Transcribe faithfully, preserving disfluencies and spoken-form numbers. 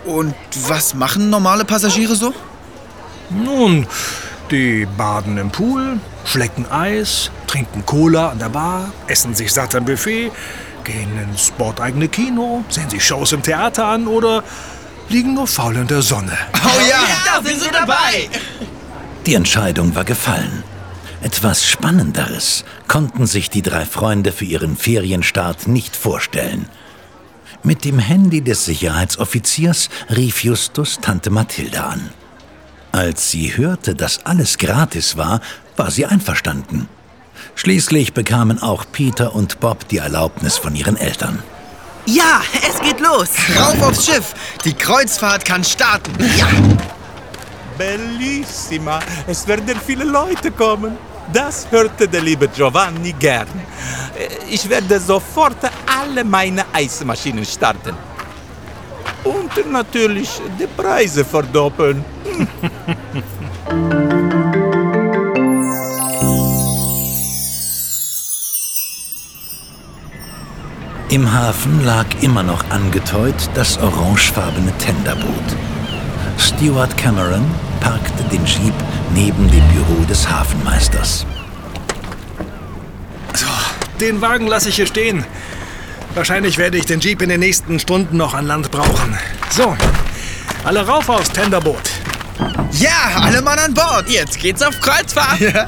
Und was machen normale Passagiere so? Nun, die baden im Pool, schlecken Eis, trinken Cola an der Bar, essen sich satt am Buffet, gehen ins sporteigene Kino, sehen sich Shows im Theater an oder liegen nur faul in der Sonne. Oh ja! Ja, wir sind dabei! Die Entscheidung war gefallen. Etwas Spannenderes konnten sich die drei Freunde für ihren Ferienstart nicht vorstellen. Mit dem Handy des Sicherheitsoffiziers rief Justus Tante Mathilda an. Als sie hörte, dass alles gratis war, war sie einverstanden. Schließlich bekamen auch Peter und Bob die Erlaubnis von ihren Eltern. Ja, es geht los! Rauf aufs Schiff! Die Kreuzfahrt kann starten! Ja! Bellissima! Es werden viele Leute kommen. Das hörte der liebe Giovanni gern. Ich werde sofort alle meine Eismaschinen starten. Und natürlich die Preise verdoppeln. Im Hafen lag immer noch angetäut das orangefarbene Tenderboot. Stuart Cameron parkte den Jeep neben dem Büro des Hafenmeisters. So, den Wagen lasse ich hier stehen. Wahrscheinlich werde ich den Jeep in den nächsten Stunden noch an Land brauchen. So, alle rauf aufs Tenderboot. Ja, alle Mann an Bord! Jetzt geht's auf Kreuzfahrt! Ja.